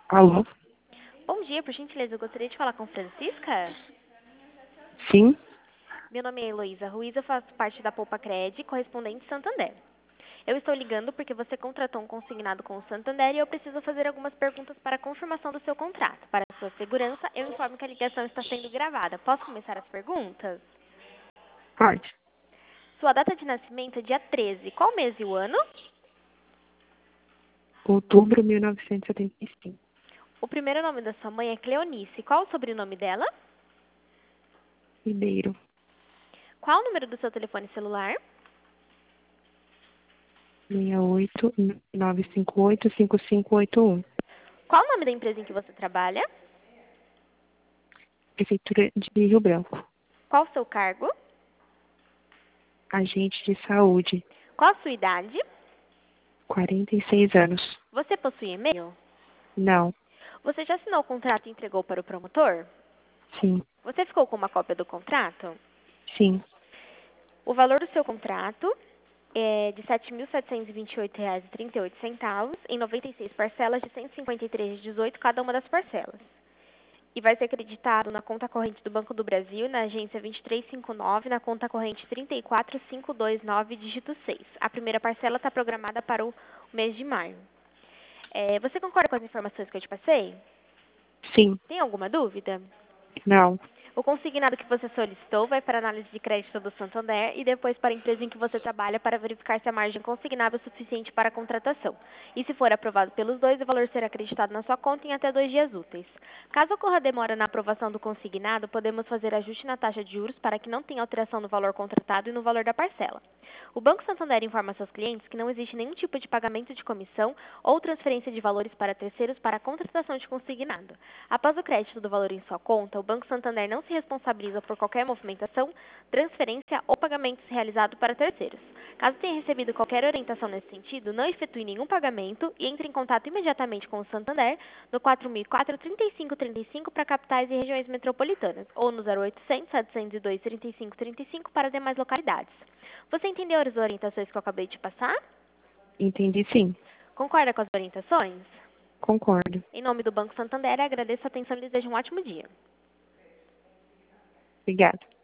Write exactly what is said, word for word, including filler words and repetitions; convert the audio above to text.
Alô? Bom dia, por gentileza, eu gostaria de falar com Francisca. Sim? Meu nome é Heloísa Ruiz, eu faço parte da Poupa Cred, correspondente Santander. Eu estou ligando porque você contratou um consignado com o Santander e eu preciso fazer algumas perguntas para a confirmação do seu contrato. Para a sua segurança, eu informo que a ligação está sendo gravada. Posso começar as perguntas? Pode. Sua data de nascimento é dia treze. Qual mês e o ano? Outubro de mil novecentos e setenta e cinco. O primeiro nome da sua mãe é Cleonice. Qual o sobrenome dela? Ribeiro. Qual o número do seu telefone celular? seis oito nove cinco oito cinco cinco oito um. Qual o nome da empresa em que você trabalha? Prefeitura de Rio Branco. Qual o seu cargo? Agente de saúde. Qual a sua idade? quarenta e seis anos. Você possui e-mail? Não. Você já assinou o contrato e entregou para o promotor? Sim. Você ficou com uma cópia do contrato? Sim. O valor do seu contrato é de sete mil setecentos e vinte e oito reais e trinta e oito centavos em noventa e seis parcelas de cento e cinquenta e três reais e dezoito centavos cada uma das parcelas. E vai ser acreditado na conta corrente do Banco do Brasil, na agência vinte e três cinquenta e nove, na conta corrente trinta e quatro mil quinhentos e vinte e nove, dígito seis. A primeira parcela está programada para o mês de maio. É, você concorda com as informações que eu te passei? Sim. Tem alguma dúvida? Não. O consignado que você solicitou vai para a análise de crédito do Santander e depois para a empresa em que você trabalha para verificar se a margem consignável é suficiente para a contratação. E se for aprovado pelos dois, o valor será acreditado na sua conta em até dois dias úteis. Caso ocorra demora na aprovação do consignado, podemos fazer ajuste na taxa de juros para que não tenha alteração no valor contratado e no valor da parcela. O Banco Santander informa a seus clientes que não existe nenhum tipo de pagamento de comissão ou transferência de valores para terceiros para a contratação de consignado. Após o crédito do valor em sua conta, o Banco Santander não se responsabiliza por qualquer movimentação, transferência ou pagamentos realizados para terceiros. Caso tenha recebido qualquer orientação nesse sentido, não efetue nenhum pagamento e entre em contato imediatamente com o Santander no quatro mil e quatro, trinta e cinco trinta e cinco para capitais e regiões metropolitanas ou no zero oitocentos, setecentos e dois, trinta e cinco trinta e cinco para demais localidades. Você entendeu as orientações que eu acabei de passar? Entendi sim. Concorda com as orientações? Concordo. Em nome do Banco Santander, agradeço a atenção e desejo um ótimo dia. Obrigada.